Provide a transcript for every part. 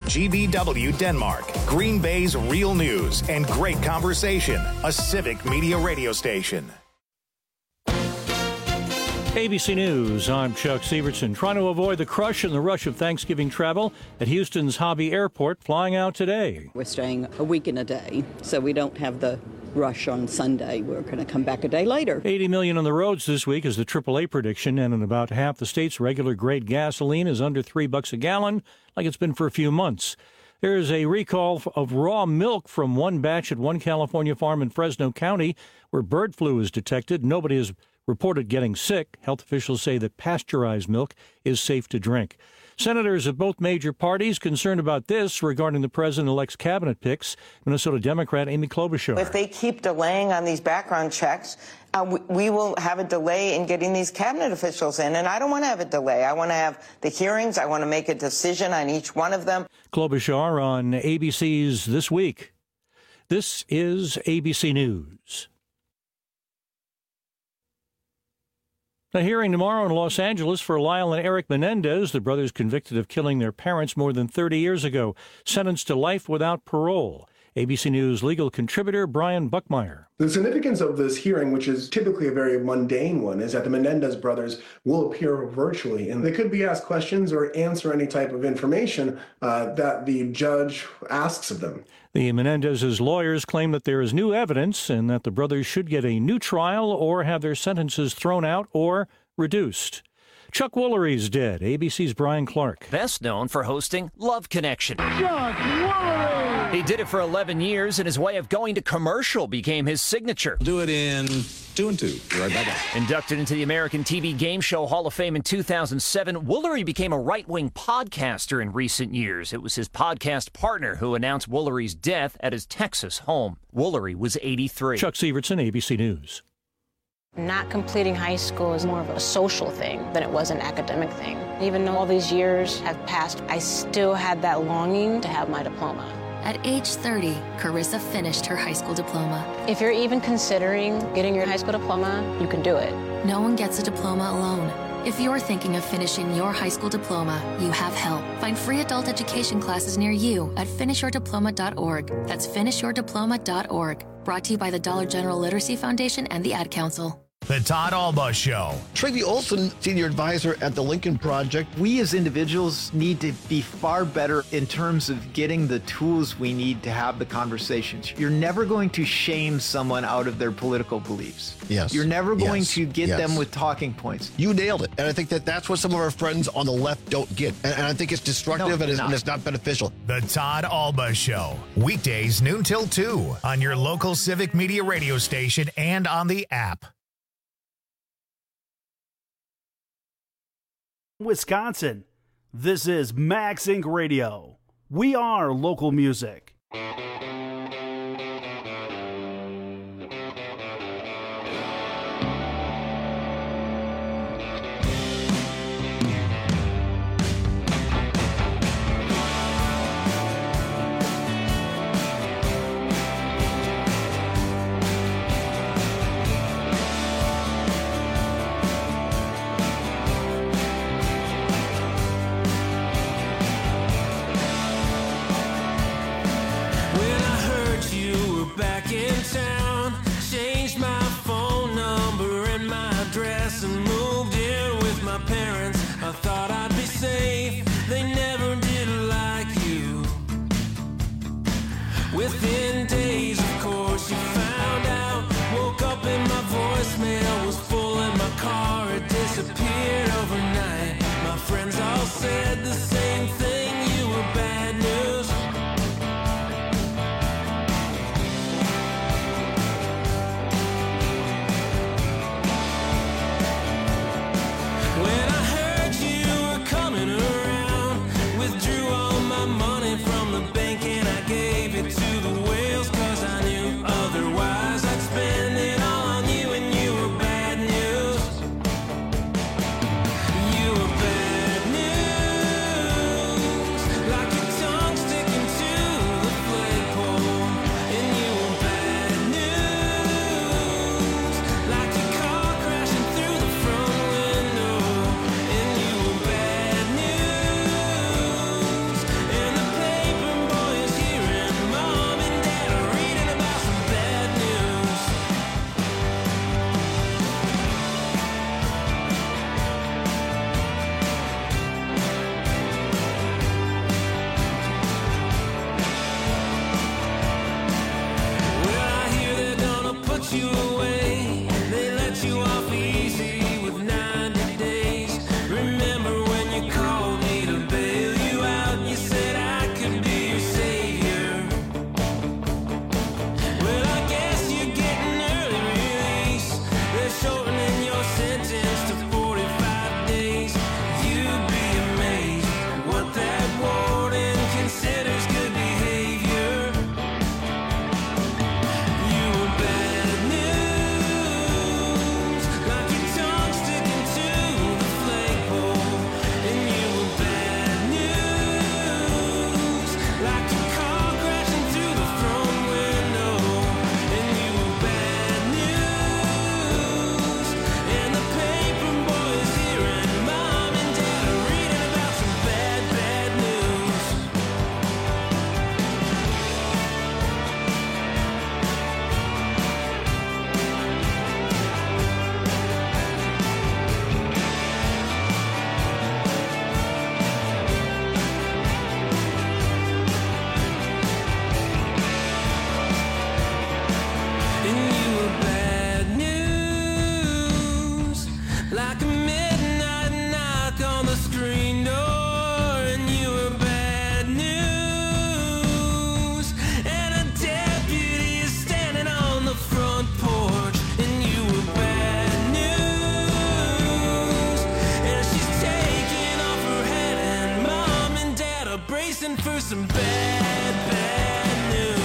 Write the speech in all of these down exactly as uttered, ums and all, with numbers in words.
G B W Denmark, Green Bay's real news and great conversation, a civic media radio station. A B C News, I'm Chuck Sievertson. Trying to avoid the crush and the rush of Thanksgiving travel at Houston's Hobby Airport, flying out today. We're staying a week and a day, so we don't have the rush on Sunday. We're going to come back a day later. eighty million on the roads this week is the triple A prediction, and in about half the states, regular grade gasoline is under three bucks a gallon, like it's been for a few months. There is a recall of raw milk from one batch at one California farm in Fresno County where bird flu is detected. Nobody has reported getting sick. Health officials say that pasteurized milk is safe to drink. Senators of both major parties concerned about this regarding the president-elect's cabinet picks. Minnesota Democrat Amy Klobuchar. If they keep delaying on these background checks, uh, we, we will have a delay in getting these cabinet officials in. And I don't want to have a delay. I want to have the hearings. I want to make a decision on each one of them. Klobuchar on A B C's This Week. This is A B C News. A hearing tomorrow in Los Angeles for Lyle and Eric Menendez, the brothers convicted of killing their parents more than thirty years ago, sentenced to life without parole. A B C News legal contributor Brian Buckmeyer. The significance of this hearing, which is typically a very mundane one, is that the Menendez brothers will appear virtually, and they could be asked questions or answer any type of information uh, that the judge asks of them. The Menendez's lawyers claim that there is new evidence and that the brothers should get a new trial or have their sentences thrown out or reduced. Chuck Woolery's dead. A B C's Brian Clark. Best known for hosting Love Connection. Chuck Woolery! He did it for eleven years, and his way of going to commercial became his signature. Do it in two and two. Right back. Inducted into the American T V Game Show Hall of Fame in two thousand seven, Woolery became a right-wing podcaster in recent years. It was his podcast partner who announced Woolery's death at his Texas home. Woolery was eighty-three. Chuck Sievertson, A B C News. Not completing high school is more of a social thing than it was an academic thing. Even though all these years have passed, I still had that longing to have my diploma. At age thirty, Carissa finished her high school diploma. If you're even considering getting your high school diploma, you can do it. No one gets a diploma alone. If you're thinking of finishing your high school diploma, you have help. Find free adult education classes near you at finish your diploma dot org. That's finish your diploma dot org. Brought to you by the Dollar General Literacy Foundation and the Ad Council. The Todd Alba Show. Tracy Olson, Senior Advisor at the Lincoln Project. We as individuals need to be far better in terms of getting the tools we need to have the conversations. You're never going to shame someone out of their political beliefs. Yes. You're never going yes. to get yes. them with talking points. You nailed it. And I think that that's what some of our friends on the left don't get. And, and I think it's destructive no, and, it's, not. and it's not beneficial. The Todd Alba Show. Weekdays noon till two on your local civic media radio station and on the app. Wisconsin. This is Max Incorporated. Radio. We are local music. Within days, of course, you found out. Woke up and my voicemail was full and my car had disappeared overnight. My friends all said the same thing, you were bad news. When I heard you were coming around, withdrew all my money from the bank and I gave it to the whales, cause I knew otherwise I'd spend it all on you, and you were bad news. You were bad news. bad, bad news.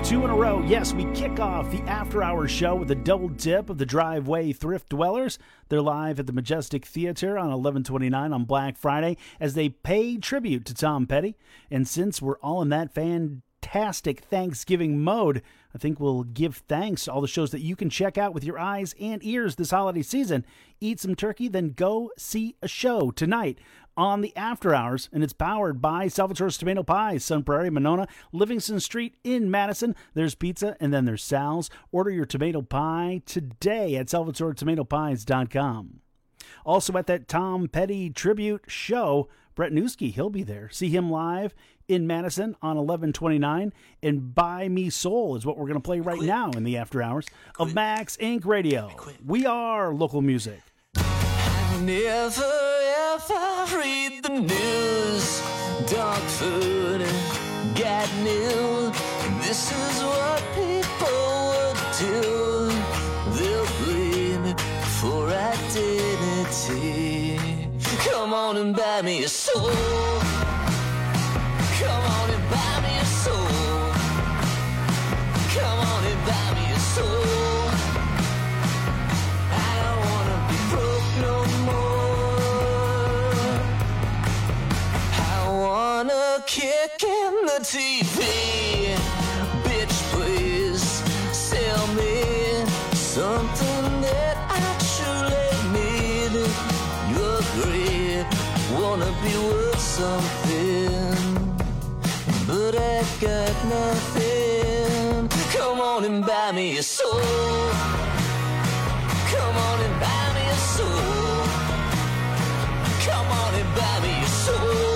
Two in a row. Yes, we kick off the After Hours show with a double dip of the Driveway Thrift Dwellers. They're live at the Majestic Theater on eleven twenty-nine on Black Friday as they pay tribute to Tom Petty. And since we're all in that fantastic Thanksgiving mode, I think we'll give thanks to all the shows that you can check out with your eyes and ears this holiday season. Eat some turkey, then go see a show tonight on the After Hours, and it's powered by Salvatore's Tomato Pies, Sun Prairie, Monona, Livingston Street in Madison. There's pizza, and then there's Sal's. Order your tomato pie today at salvatore tomato pies dot com. Also at that Tom Petty tribute show, Brett Newski, he'll be there. See him live in Madison on eleven twenty-nine, and Buy Me Soul is what we're going to play right now in the After Hours of Max Inc Radio. We are local music. Never ever read the news. Dog food, got new. This is what people would do. They'll blame for identity. Come on and buy me a soul. Come on and buy me a soul. Come on and buy me a soul. Kick in the T V, bitch, please sell me something that I truly need. You agree, wanna be worth something, but I got nothing. Come on and buy me a soul. Come on and buy me a soul. Come on and buy me a soul.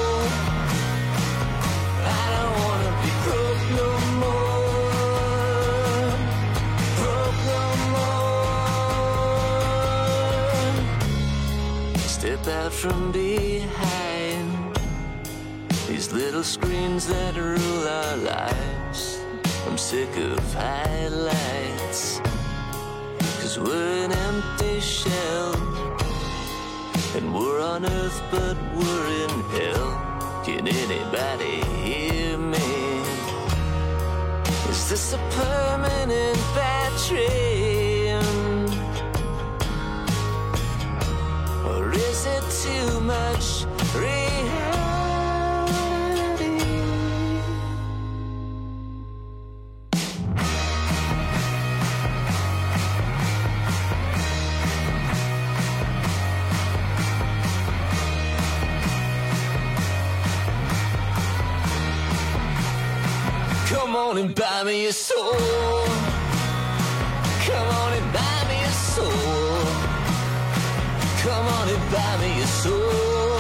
Step out from behind these little screens that rule our lives. I'm sick of highlights, 'cause we're an empty shell, and we're on earth but we're in hell. Can anybody hear me? Is this a permanent bad dream? Or is it too much reality? Come on and buy me a soul. Come on and buy me a soul. Come on and buy me a soul.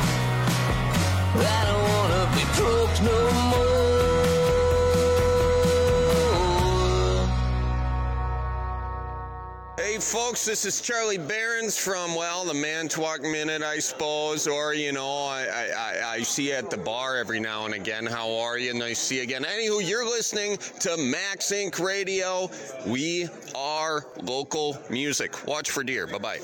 I don't wanna be broke no more. Hey folks, this is Charlie Behrens from, well, the Manitowoc Minute, I suppose, or, you know, I, I, I see you at the bar every now and again. How are you? Nice to see you again. Anywho, you're listening to Max Inc Radio. We are local music. Watch for deer. Bye-bye.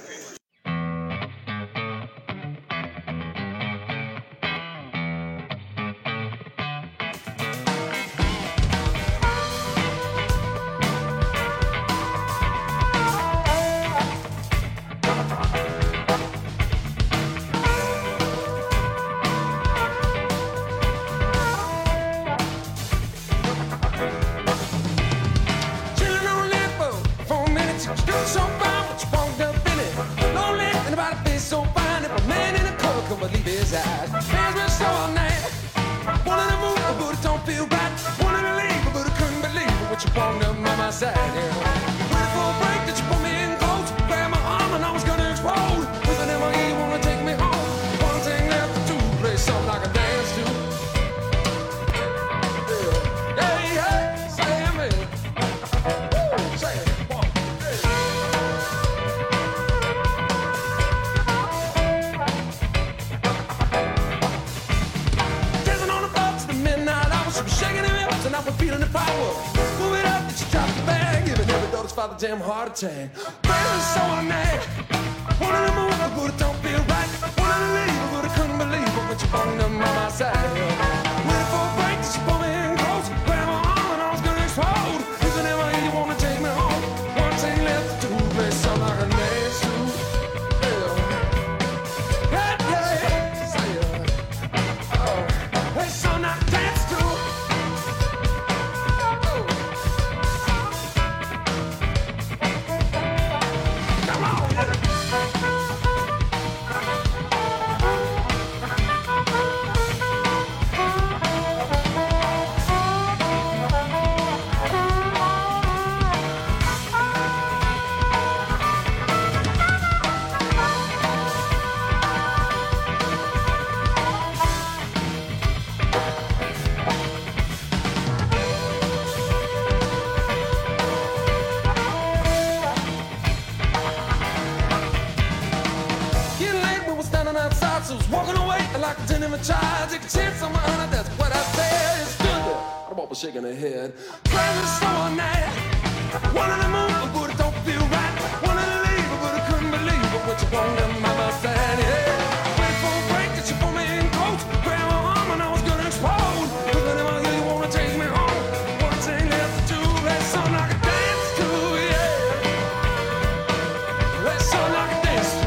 Damn heart attack. Baby, so I'm mad. Wanted to move, but it don't feel right. Wanted to leave, but I couldn't believe it. But you brought them by my side. Waiting for a break, that you pull me in close. Grab my arm and I was gonna summer, honey, that's what I said. It stood there. I'm almost shaking her head. Crazy summer night. Wanted to move, but it don't feel right. Wanted to leave, but I couldn't believe it. What you want to mama said, yeah. Wait for a break, that you put me in coach. Grab my arm and I was gonna explode. Looking at my ear, you wanna take me home. One thing left to do, that song I can dance to, yeah. That song I can dance to.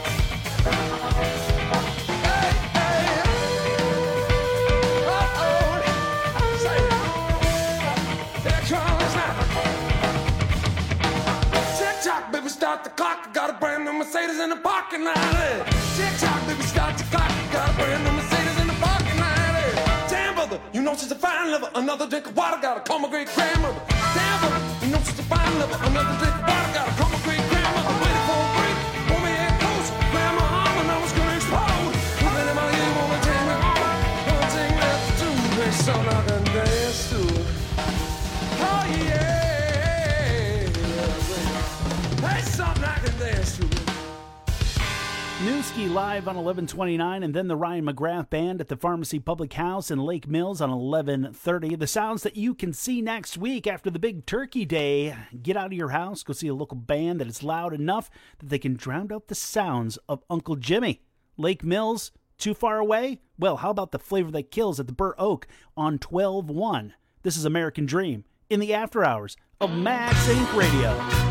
Hey, hey. Uh-oh. Say it. There comes now. Tick-tock, baby, start the clock. I got a brand new Mercedes in the parking lot. Tick-tock, baby, start the clock. I got a brand new Mercedes in the parking lot. Damn, brother, you know she's a fine lover. Another drink of water, gotta call my great grandmother. Damn, brother, you know she's a fine lover. Another drink of water, gotta call my great grandmother. Waiting for a break, pull me in close. Grab my arm and I was gonna explode. Looking at my ear, wanna take me home. One thing left to do, there's something I can dance to. Oh yeah. That's something I can dance to. Newski live on eleven twenty-nine, and then the Ryan McGrath Band at the Pharmacy Public House in Lake Mills on eleven thirty. The sounds that you can see next week after the big Turkey Day. Get out of your house, go see a local band that is loud enough that they can drown out the sounds of Uncle Jimmy. Lake Mills, too far away? Well, how about the Flavor That Kills at the Burr Oak on twelve one? This is American Dream in the after hours of Max Incorporated. Radio.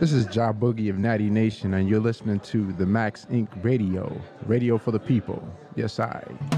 This is Ja Boogie of Natty Nation, and you're listening to the Max Incorporated. Radio. Radio for the people. Yes, I.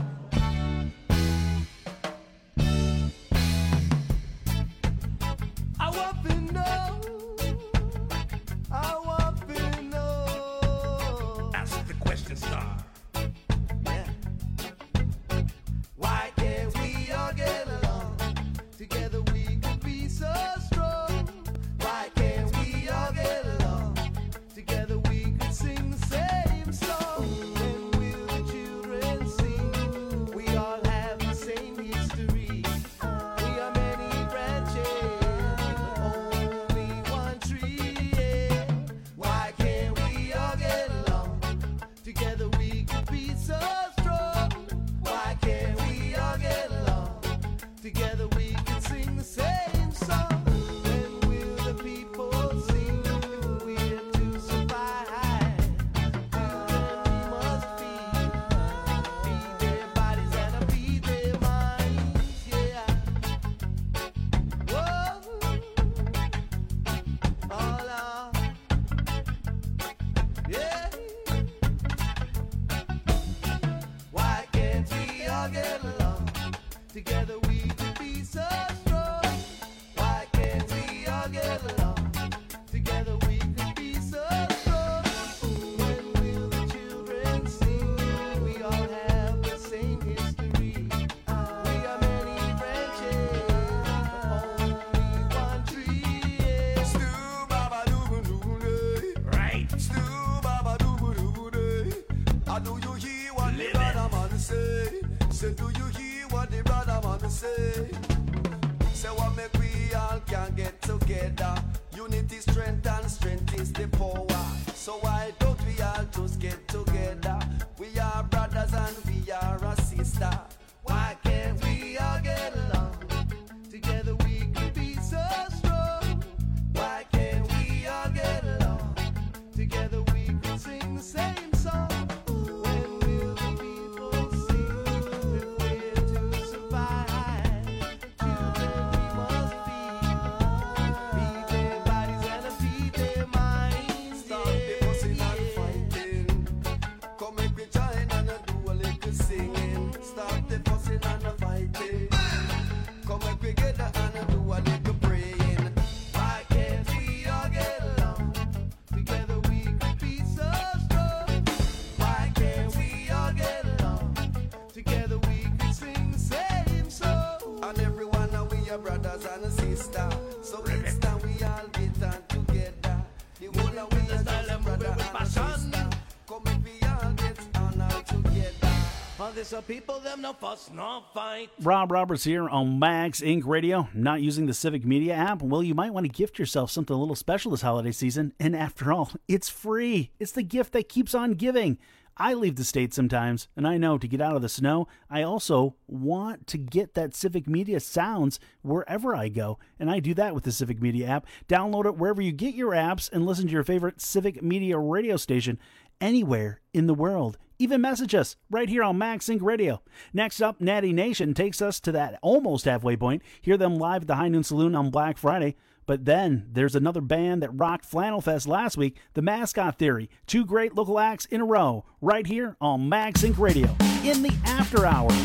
So people them no fuss, no fight. Rob Roberts here on Max Incorporated. Radio. Not using the Civic Media app? Well, you might want to gift yourself something a little special this holiday season. And after all, it's free. It's the gift that keeps on giving. I leave the state sometimes, and I know to get out of the snow, I also want to get that Civic Media sounds wherever I go, and I do that with the Civic Media app. Download it wherever you get your apps and listen to your favorite Civic Media radio station anywhere in the world. Even message us right here on Max Inc Radio. Next up, Natty Nation takes us to that almost halfway point. Hear them live at the High Noon Saloon on Black Friday. But then there's another band that rocked Flannel Fest last week, The Mascot Theory. Two great local acts in a row, right here on Max Inc Radio in the After Hours.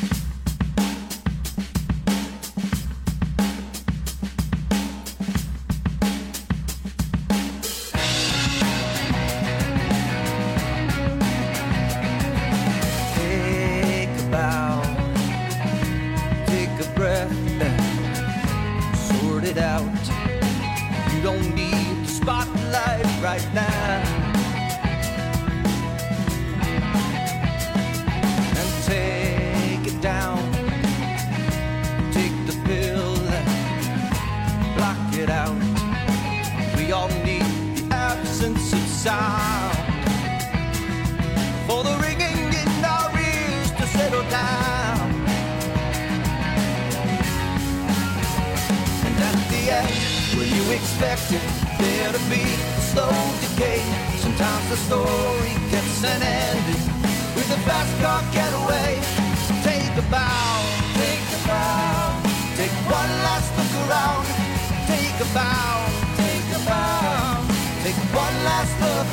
Right now, and take it down, take the pill, block it out. We all need the absence of sound for the ringing in our ears to settle down. And at the end, when you expect it, there to be slow decay. Sometimes the story gets an ending with a fast car getaway. Take a bow, take a bow, take one last look around. Take a bow, take a bow, take one last look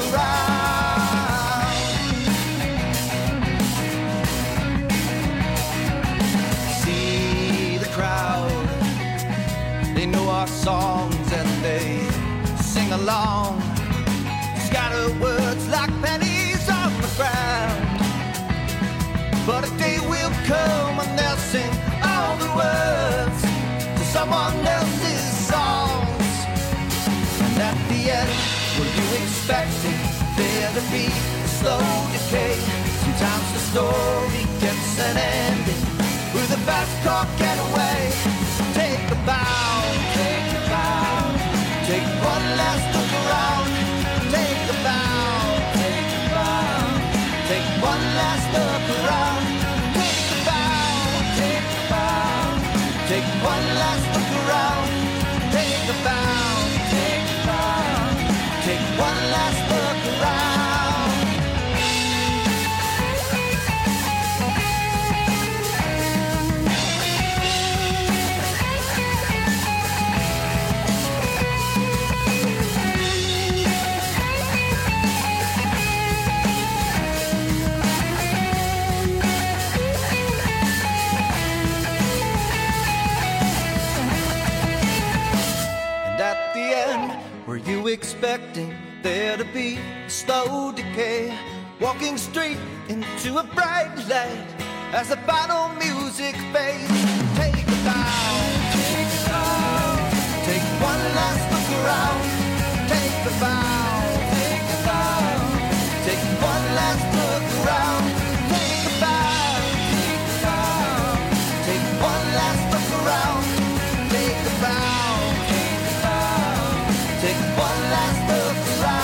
around. See the crowd, they know our songs and they sing along. Scatter words like pennies on the ground. But a day will come when they'll sing all the words to someone else's songs. And at the end, were you expecting there to be a slow decay? Sometimes the story gets an ending with a fast car getaway. Take a bow, take a bow, take one last look around. Take a bow, take a bow, take one last look around. Take a bow, take a bow, take one last look around. Take a bow, take a bow, take one last look around. At the end, were you expecting there to be a slow decay? Walking straight into a bright light as the final music fades. Take a bow, take a bow, take one last look around. Take a bow, take a bow, take one last look around. Take a bow, take a bow, take one last look around. Take a bow. Take one last look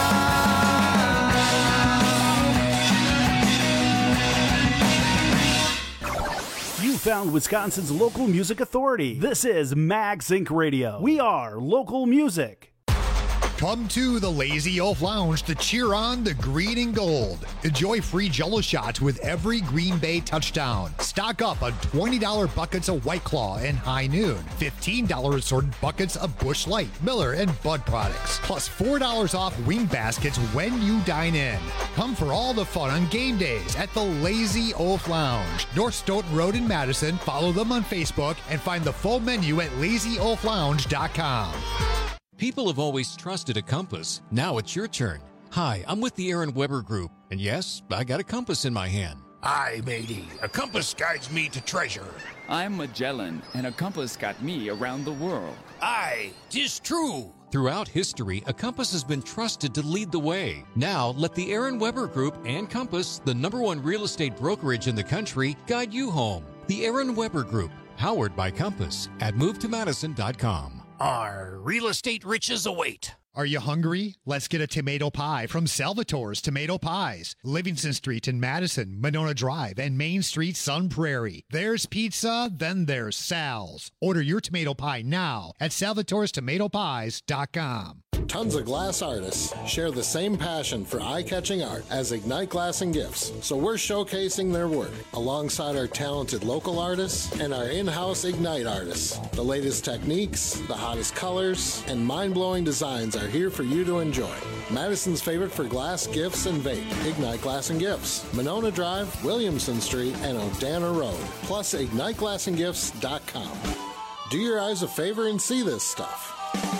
around. You found Wisconsin's local music authority. This is Max Inc Radio. We are local music. Come to the Lazy Oaf Lounge to cheer on the green and gold. Enjoy free Jell-O shots with every Green Bay touchdown. Stock up on twenty dollars buckets of White Claw and High Noon. fifteen dollars assorted buckets of Busch Light, Miller, and Bud products. Plus four dollars off wing baskets when you dine in. Come for all the fun on game days at the Lazy Oaf Lounge. North Stoughton Road in Madison. Follow them on Facebook and find the full menu at lazy oaf lounge dot com. People have always trusted a compass. Now it's your turn. Hi, I'm with the Aaron Weber Group, and yes, I got a compass in my hand. Aye, matey, a compass guides me to treasure. I'm Magellan, and a compass got me around the world. Aye, 'tis true. Throughout history, a compass has been trusted to lead the way. Now, let the Aaron Weber Group and Compass, the number one real estate brokerage in the country, guide you home. The Aaron Weber Group, powered by Compass, at move to madison dot com. Our real estate riches await. Are you hungry? Let's get a tomato pie from Salvatore's Tomato Pies. Livingston Street in Madison, Monona Drive, and Main Street, Sun Prairie. There's pizza, then there's Sal's. Order your tomato pie now at salvatores tomato pies dot com. Tons of glass artists share the same passion for eye-catching art as Ignite Glass and Gifts, so we're showcasing their work alongside our talented local artists and our in-house Ignite artists. The latest techniques, the hottest colors, and mind-blowing designs are here for you to enjoy. Madison's favorite for glass, gifts, and vape, Ignite Glass and Gifts, Monona Drive, Williamson Street, and O'Dana Road, plus ignite glass and gifts dot com. Do your eyes a favor and see this stuff.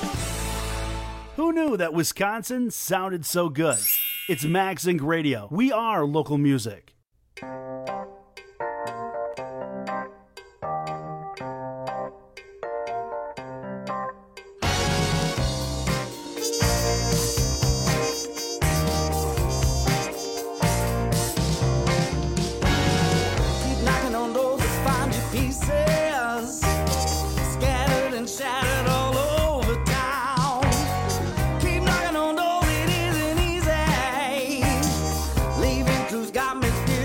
Who knew that Wisconsin sounded so good? It's Max Inc Radio. We are local music. Got me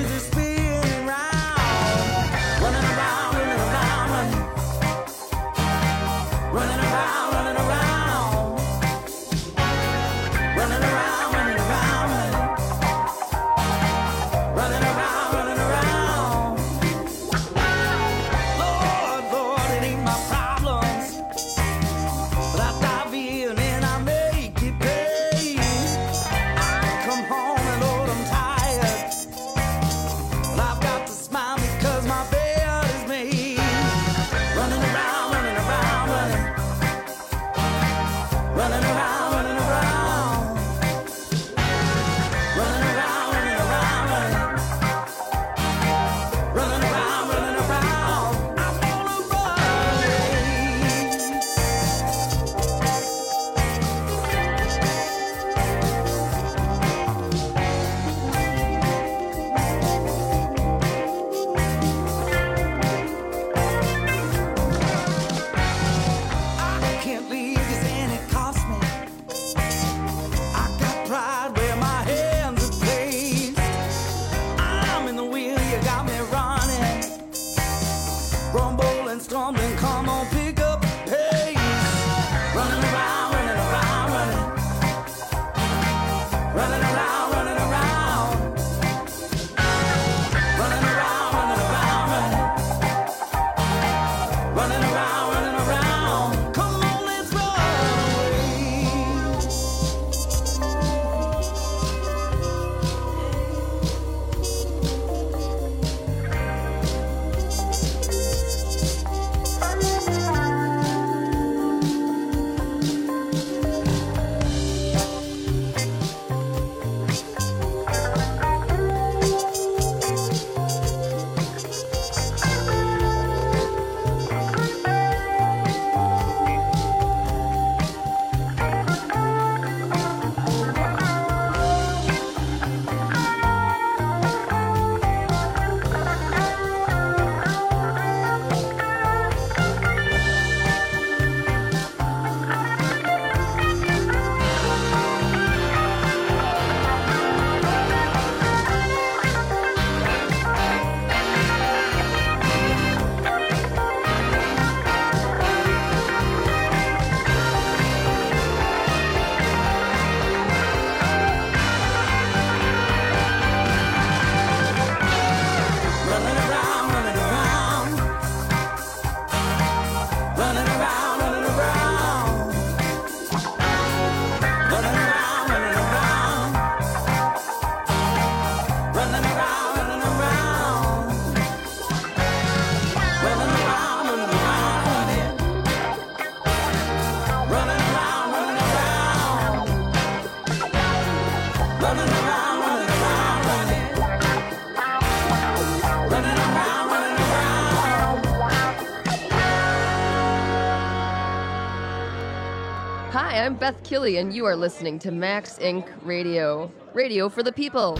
I'm Beth Killy, and you are listening to Max Incorporated. Radio. Radio for the people.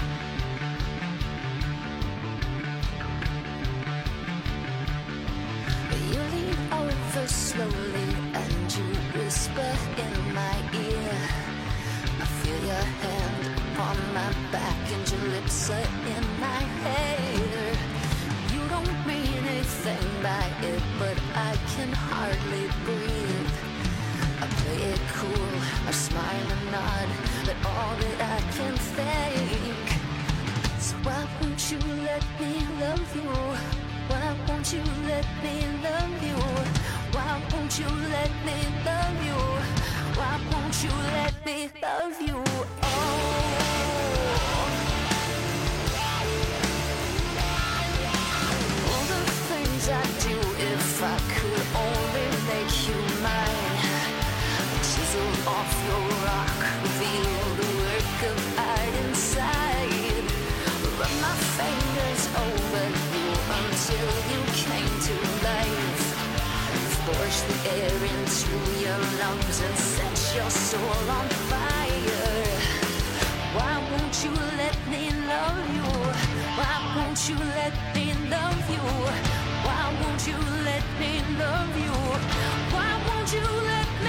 You lean over slowly and you whisper in my ear. I feel your hand upon my back and your lips are in my hair. You don't mean anything by it, but I can hardly breathe. I play it cool, I smile and nod, but all that I can think. So why won't you let me love you? Why won't you let me love you? Why won't you let me love you? Why won't you let me love you? Oh. All the things I do if I could only make you mine. Chisel off your rock, reveal the work of art inside. Run my fingers over you until you came to life. Force the air into your lungs and set your soul on fire. Why won't you let me love you? Why won't you let me love you? Why won't you let me love you? Why won't you let me love you?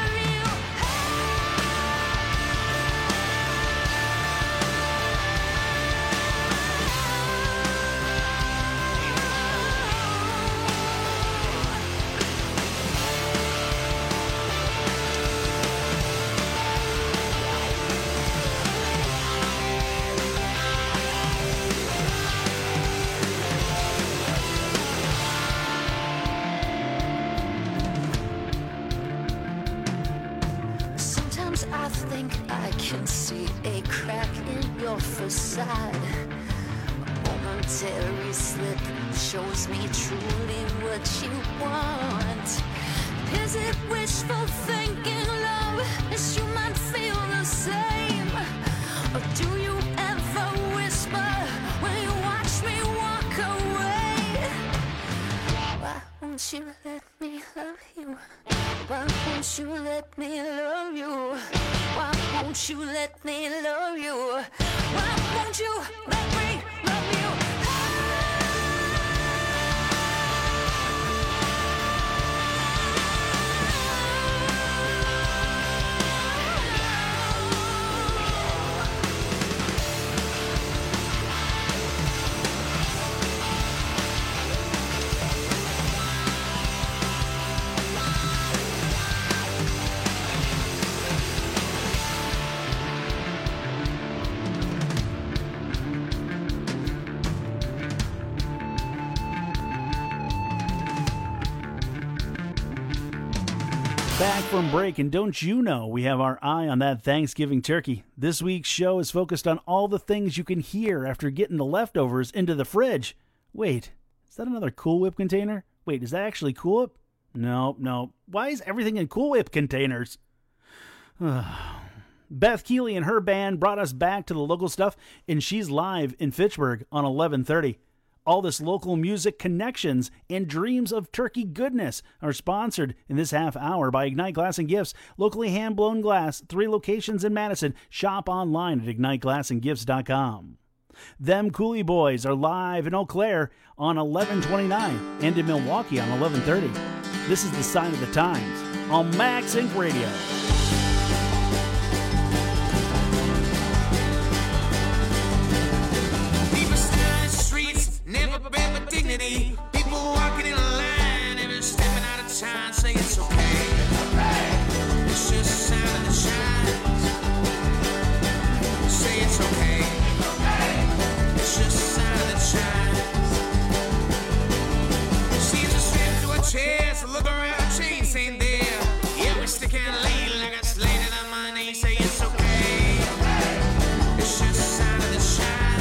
I think I can see a crack in your facade. A momentary slip shows me truly what you want. Is it wishful thinking, love? Yes, you might feel the same. Or do you ever whisper when you watch me walk away? Why won't you let me love you? Why won't you let me love you? Why won't you let me love you? Why won't you let me love you? Back from break, and don't you know we have our eye on that Thanksgiving turkey. This week's show is focused on all the things you can hear after getting the leftovers into the fridge. Wait, is that another Cool Whip container? Wait, is that actually Cool Whip? No, no. Why is everything in Cool Whip containers? Beth Keeley and her band brought us back to the local stuff, and she's live in Fitchburg on eleven thirty. All this local music connections and dreams of turkey goodness are sponsored in this half hour by Ignite Glass and Gifts. Locally hand-blown glass, three locations in Madison. Shop online at ignite glass and gifts dot com. Them Cooley Boys are live in Eau Claire on eleven twenty-nine and in Milwaukee on eleven thirty. This is the Sign of the Times on Max Inc Radio. Never been with dignity. People walking in line, every stepping out of time, saying it's okay. It's just a sign of the shines. Say it's okay. It's just a sign of the shines. Seems a strip to a chest, look around, chains ain't there. Yeah, we stick and lean like I slated on my knee. Say it's okay. It's just a sign of the shines.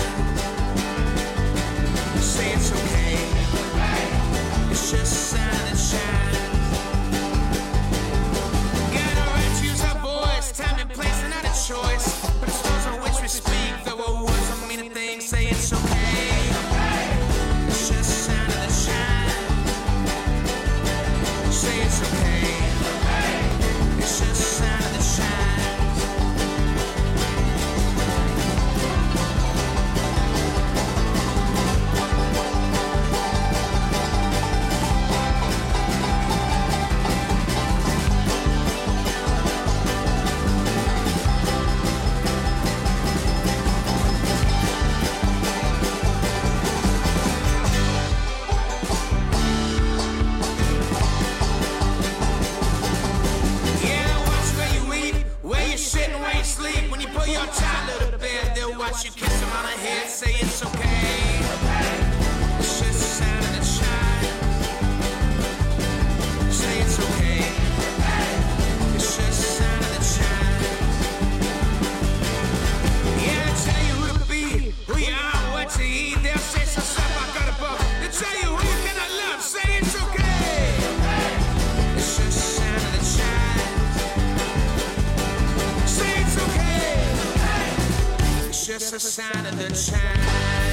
Say it's okay. It's just a sign that shines. Got a right to use our voice, time and place and not a choice. But it's those on which we speak, though our words don't mean a thing. Say it's okay. It's just a sign of the shine. Say it's okay. It's just a sign. the sign of the times.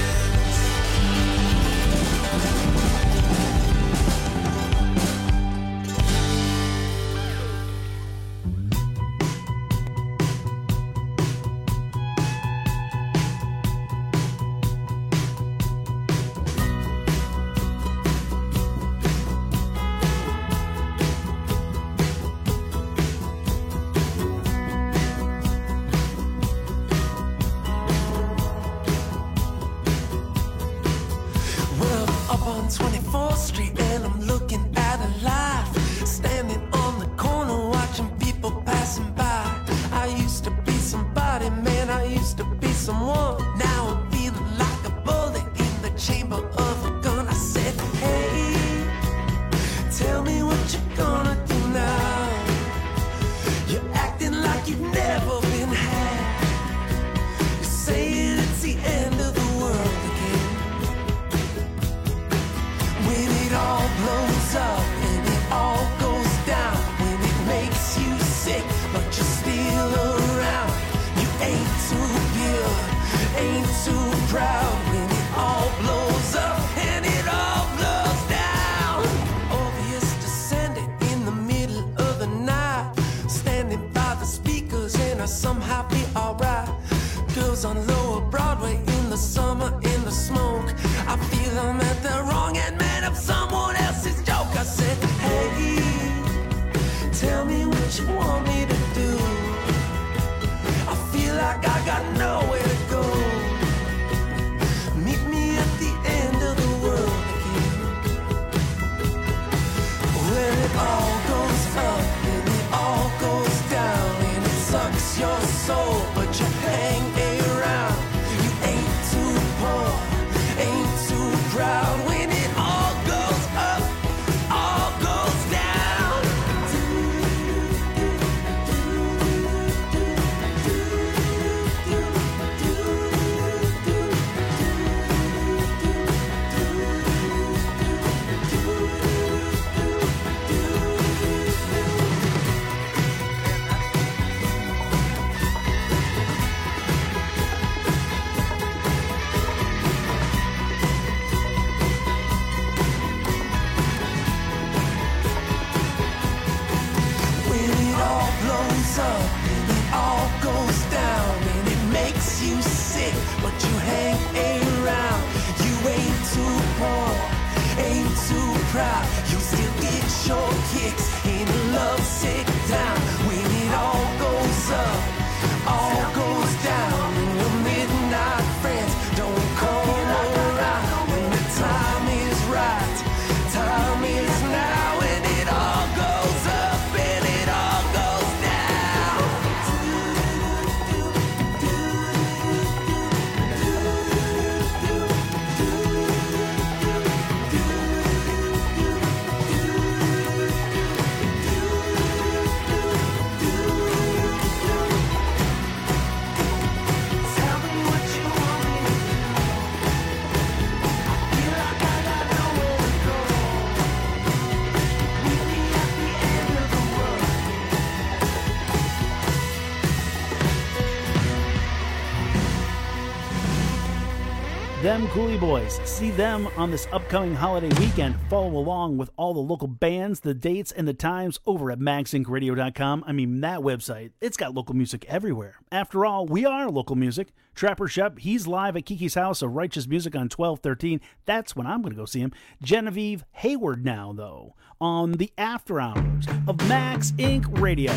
twenty-fourth Street and I'm looking at a life, standing on the corner watching people passing by. I used to be somebody, man, I used to be someone. Now I'm feeling like a bullet in the chamber of a gun. I said, hey, tell me what you're gonna do now. You're acting like you've never been had. You're saying it's the end of the world again. When it all blows up and it all goes down, when it makes you sick but you're still around, you ain't too pure, ain't too proud. When it all blows up and it all blows down, Orpheus descended in the middle of the night, standing by the speakers and I somehow be alright. Girls on Lower Broadway in the summer in the smoke, I feel I'm at the wrong end, man, of someone else's joke. I said, hey, tell me what you want me to do. I feel like I got nowhere to go. Meet me at the end of the world again. When it all goes up and it all goes down and it sucks your soul, but you hang around. You ain't too poor, ain't too proud. When it all goes up, all goes down. When it all blows up and it all goes down and it makes you sick but you hang around. You ain't too poor, ain't too proud. You still get your kicks in a lovesick town. When it all goes up, all goes down, and your midnight friends don't come around. When the time is right, time is now, and it all goes up and it all goes down. Tell me what you want me to do. I feel like I got nowhere to go. Meet me at the end of the world. Them Cooley Boys. See them on this upcoming holiday weekend. Follow along with all the local bands, the dates, and the times over at max inc radio dot com. I mean, that website, it's got local music everywhere. After all, we are local music. Trapper Shep, he's live at Kiki's House of Righteous Music on twelve thirteen. That's when I'm going to go see him. Genevieve Hayward now, though, on the After Hours of Max Inc Radio.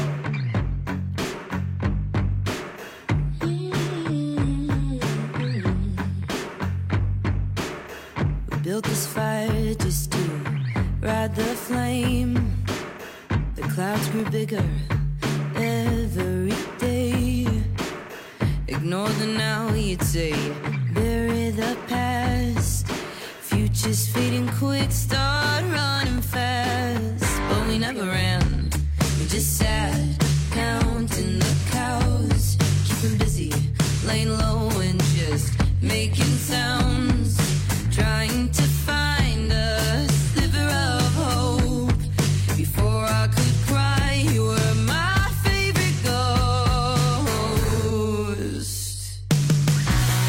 Built this fire just to ride the flame. The clouds grew bigger every day. Ignore the now, you'd say. Bury the past. Future's fading quick, start running fast. But we never ran, we just sat, counting the cows. Keeping busy, laying low and just making sounds. Trying to find a sliver of hope. Before I could cry, you were my favorite ghost.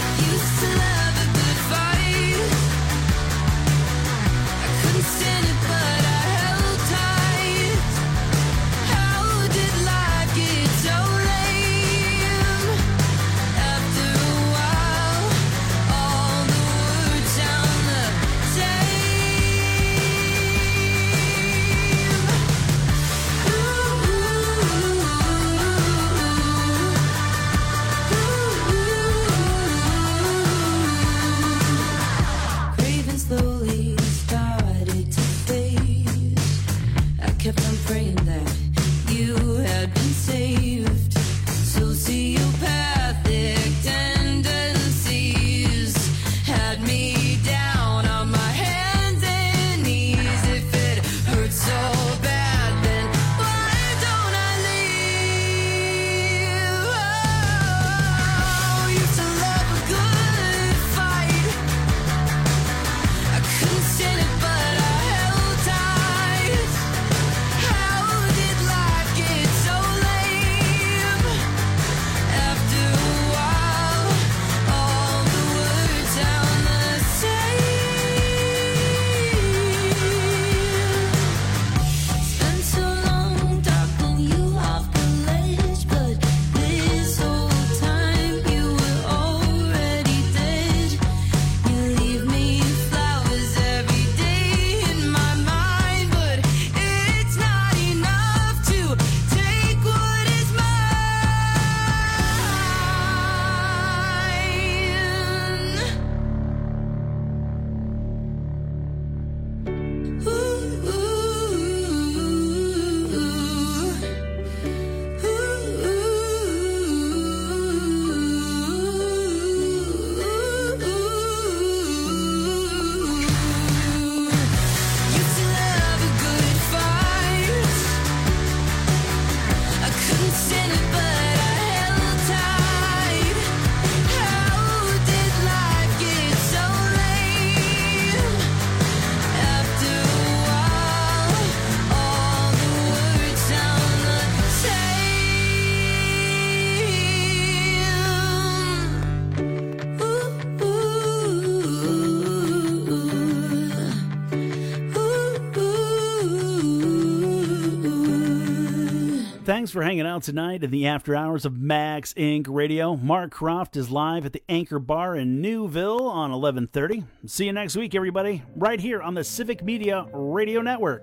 thanks for hanging out tonight in the after hours of Max Incorporated. Radio. Mark Croft is live at the Anchor Bar in Newville on eleven thirty. See you next week, everybody, right here on the Civic Media Radio Network.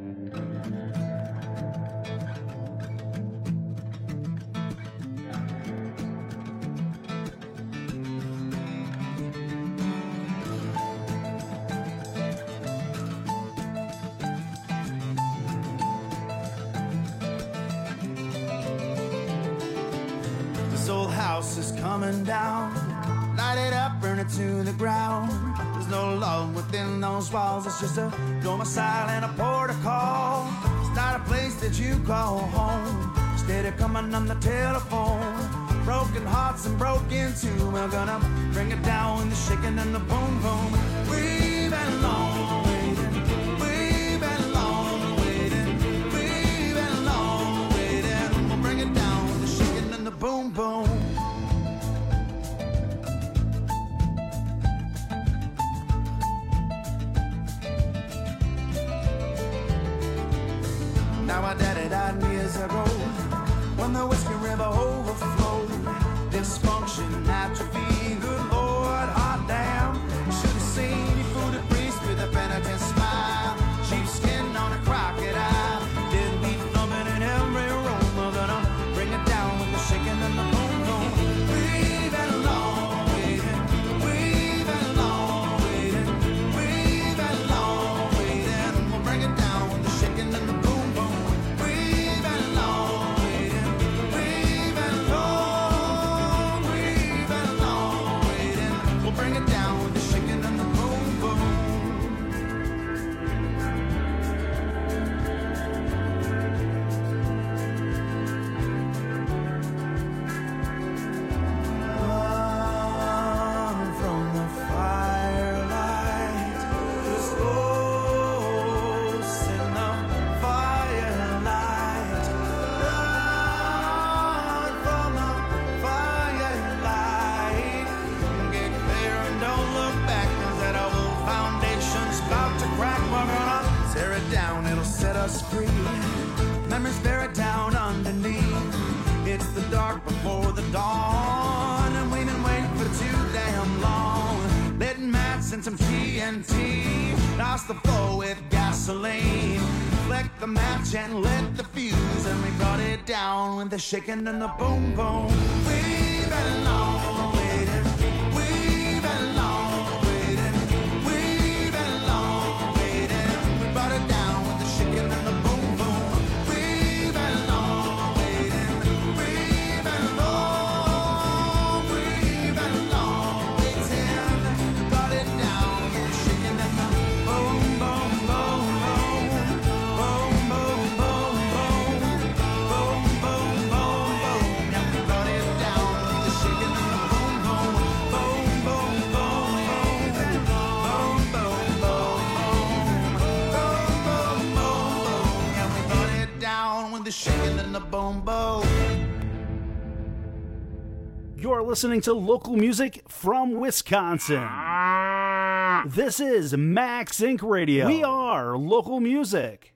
House is coming down. Light it up, burn it to the ground. There's no love within those walls. It's just a domicile and a protocol. It's not a place that you call home. Instead of coming on the telephone. Broken hearts and broken too. We're gonna bring it down with the shaking and the boom boom. We've been long waiting. We've been long waiting. We've been long waiting. We'll bring it down with the shaking and the boom boom. Now my daddy died years ago when the Whiskey River overflowed. Dysfunction, atrophy, good Lord, hot damn. Should have seen he fooled a priest with a penitent smile. Cheap skin on a crocodile. Did beat thumping in every room. We're gonna bring it down with the shaking and the boom boom. We've been long waiting. We've been long waiting. We've been long waiting. We'll bring it down with the shaking and the boom. Free. Memories buried down underneath. It's the dark before the dawn, and we've been waiting for too damn long. Letting Matt and some T N T douse the floor with gasoline. Flick the match and lit the fuse, and we brought it down with the shaking and the boom boom. We've been long waiting. We've been long waiting. We've been long waiting. We brought it down. And the boom boom. We've been long waiting. We've been long. We've been long waiting. Got it down. Shaking and the boom boom boom boom. Boom boom boom boom. Boom boom boom boom. Yeah, we got it down. The shaking and the boom boom. Boom boom boom boom. Boom boom boom boom. Down with the shaking and the boom boom. You're listening to local music from Wisconsin. This is Max Incorporated. Radio. We are local music.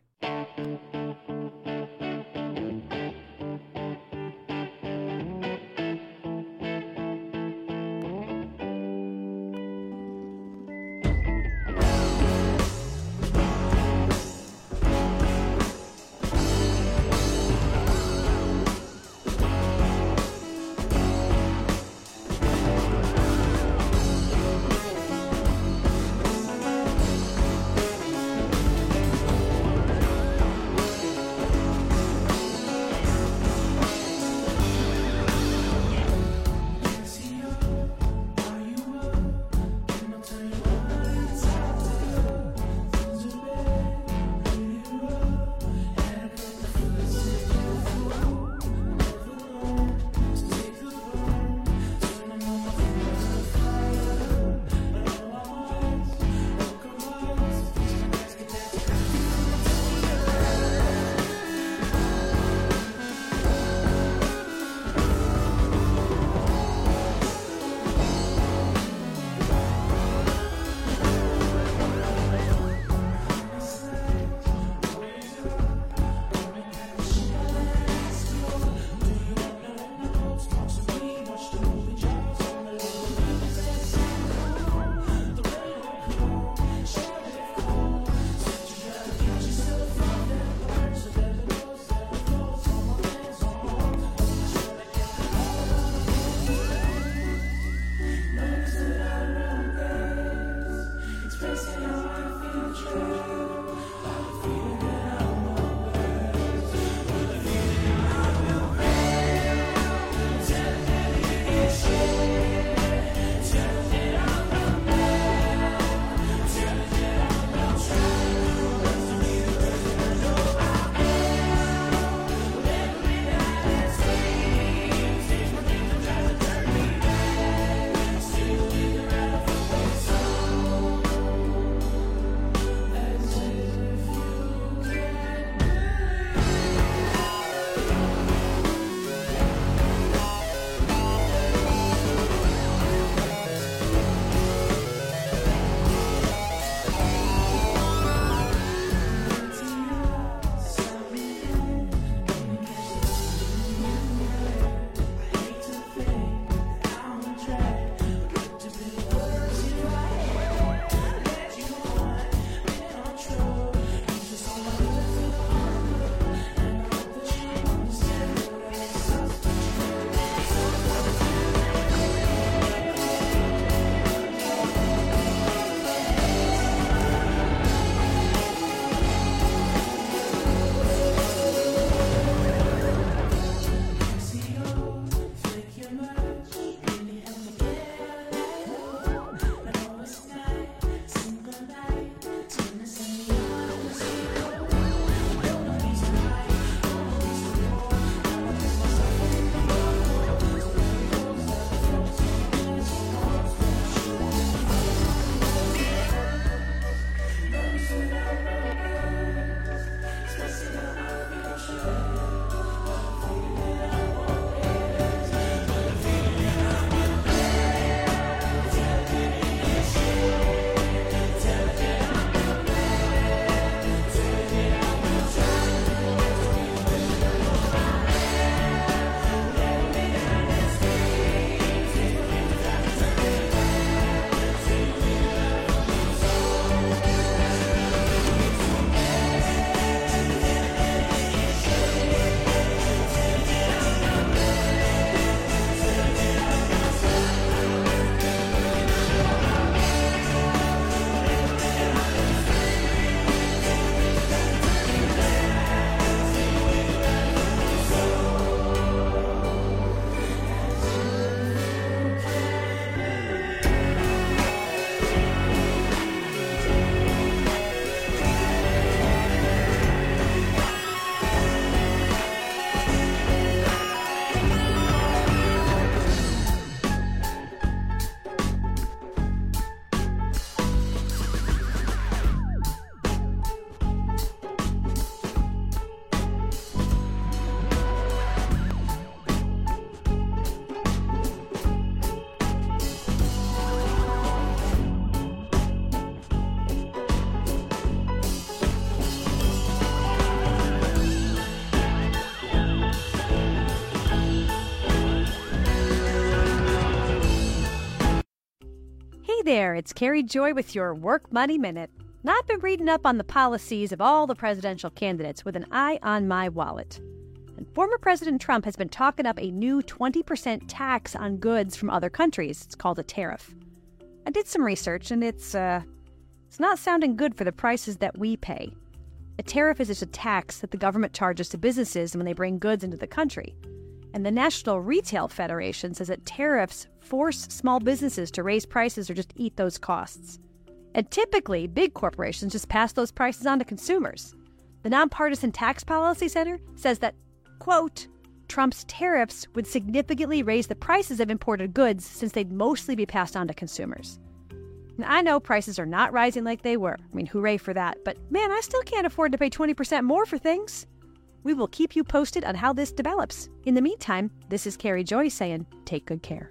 It's Carrie Joy with your Work Money Minute. Now, I've been reading up on the policies of all the presidential candidates with an eye on my wallet. And former President Trump has been talking up a new twenty percent tax on goods from other countries. It's called a tariff. I did some research, and it's, uh, it's not sounding good for the prices that we pay. A tariff is just a tax that the government charges to businesses when they bring goods into the country. And the National Retail Federation says that tariffs force small businesses to raise prices or just eat those costs. And typically, big corporations just pass those prices on to consumers. The Nonpartisan Tax Policy Center says that, quote, Trump's tariffs would significantly raise the prices of imported goods since they'd mostly be passed on to consumers. Now, I know prices are not rising like they were. I mean, hooray for that. But man, I still can't afford to pay twenty percent more for things. We will keep you posted on how this develops. In the meantime, this is Carrie Joy saying, take good care.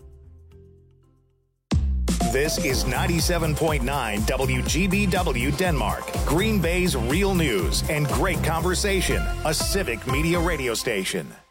This is ninety-seven point nine W G B W Denmark, Green Bay's real news and great conversation, a civic media radio station.